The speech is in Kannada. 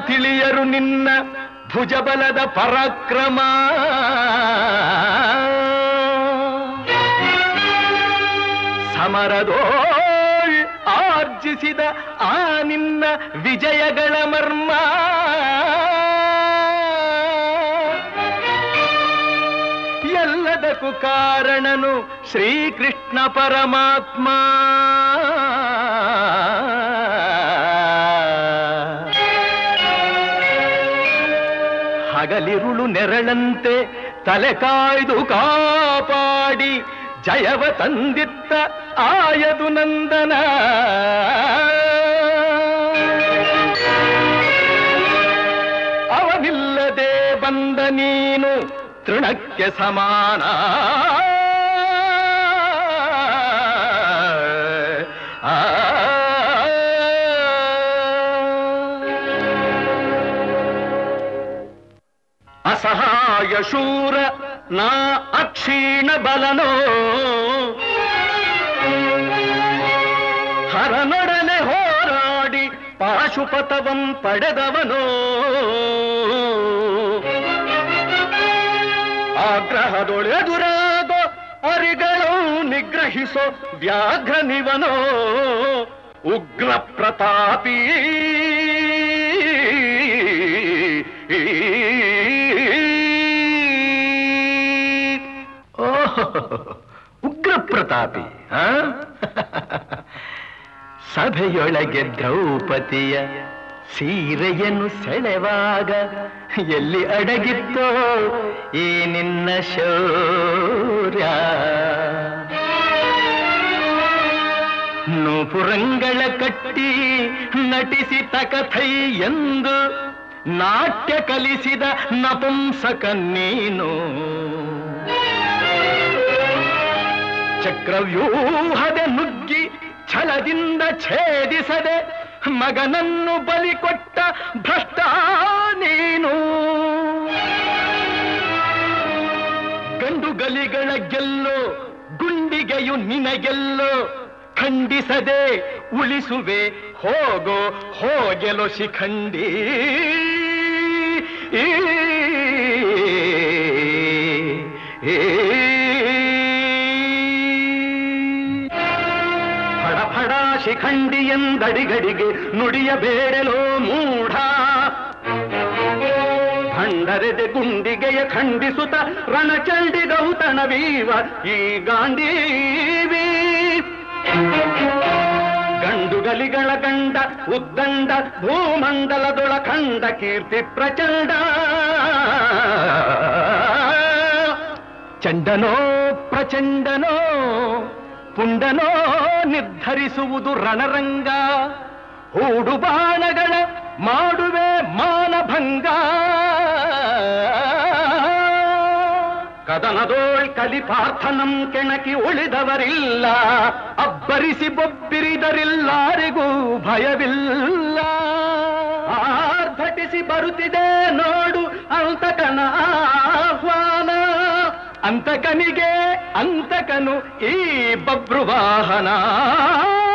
ತಿಳಿಯರು ನಿನ್ನ ಭುಜಬಲದ ಪರಾಕ್ರಮ. ಸಮರದೋಳ್ ಆರ್ಜಿಸಿದ ಆ ನಿನ್ನ ವಿಜಯಗಳ ಮರ್ಮ. ಎಲ್ಲದಕ್ಕೂ ಕಾರಣನು ಶ್ರೀಕೃಷ್ಣ ಪರಮಾತ್ಮ. ಹಗಲಿರುಳು ನೆರಳಂತೆ ತಲೆ ಕಾಯ್ದು ಕಾಪಾಡಿ ಜಯವ ತಂದಿತ್ತ ಆಯದು ನಂದನ. ಅವನಿಲ್ಲದೆ ಬಂದ ನೀನು ತೃಣಕ್ಕೆ ಸಮಾನ. ಅಸಹಾಯ ಶೂರ ನಾ ಅಕ್ಷೀಣ ಬಲನೋ, ಹರನೊಡನೆ ಹೋರಾಡಿ ಪಾಶುಪತವಂ ಪಡೆದವನೋ. ಆಗ್ರಹದೊಳೆದುರಾಗೋ ಅರಿಗಳು ನಿಗ್ರಹಿಸೋ ವ್ಯಾಘ್ರನಿವನೋ. ಉಗ್ರ ಪ್ರತಾಪಿ ಉಗ್ರ ಪ್ರತಾಪಿ. ಸಭೆಯೊಳಗೆ ದ್ರೌಪದಿಯ ಸೀರೆಯನ್ನು ಸೆಳೆವಾಗ ಎಲ್ಲಿ ಅಡಗಿತ್ತೋ ಈ ನಿನ್ನ ಶೌರ್ಯ. ನೂಪುರಂಗಳ ಕಟ್ಟಿ ನಟಿಸಿ ತಕಥೈ ಎಂದು ನಾಟ್ಯ ಕಲಿಸಿದ ನಪುಂಸಕ ನೀನು. ಚಕ್ರವ್ಯೂಹದ ನುಗ್ಗಿ ಛಲದಿಂದ ಛೇದಿಸದೆ ಮಗನನ್ನು ಬಲಿ ಕೊಟ್ಟ ಭ್ರಷ್ಟ ನೀನು. ಗಂಡುಗಲಿಗಳ ಗೆಲ್ಲೋ ಗುಂಡಿಗೆಯು ನಿನಗೆಲ್ಲೋ. ಖಂಡಿಸದೆ ಉಳಿಸುವೆ ಹೋಗೋ ಹೋಗೆಲೋ ಶಿಖಂಡಿ. ಫಡ ಶಿಖಂಡಿ ಎಂದಡಿಗಡಿಗೆ ನುಡಿಯಬೇಡಲೋ ಮೂಢ. ಭಂಡರೆದೆ ಗುಂಡಿಗೆಯ ಖಂಡಿಸುತ್ತ ರಣಚಂಡಿ ಗೌತಣವೀವ ಈ ಗಾಂಧೀವಿ. ಗಂಡುಗಲಿಗಳ ಗಂಡ ಉದ್ದಂಡ ಭೂಮಂಡಲದೊಳ ಖಂಡ ಕೀರ್ತಿ ಪ್ರಚಂಡ. ಚಂಡನೋ ಪ್ರಚಂಡನೋ ಪುಂಡನೋ ನಿರ್ಧರಿಸುವುದು ರಣರಂಗ. ಹೂಡು ಬಾಣಗಳ ಮಾಡುವೆ ಮಾನಭಂಗ. ಕದನದೋಳ್ ಕಲಿಪಾರ್ಥನಂ ಕೆಣಕಿ ಉಳಿದವರಿಲ್ಲ. ಅಬ್ಬರಿಸಿ ಬೊಬ್ಬಿರಿದರಿಲ್ಲಾರಿಗೂ ಭಯವಿಲ್ಲ. ಆರ್ಭಟಿಸಿ ಬರುತ್ತಿದೆ ನೋಡು ಅಂತಕನ ಆಹ್ವಾನ. ಅಂತಕನಿಗೆ ಅಂತಕನು ಈ ಬಬ್ರುವಾಹನ.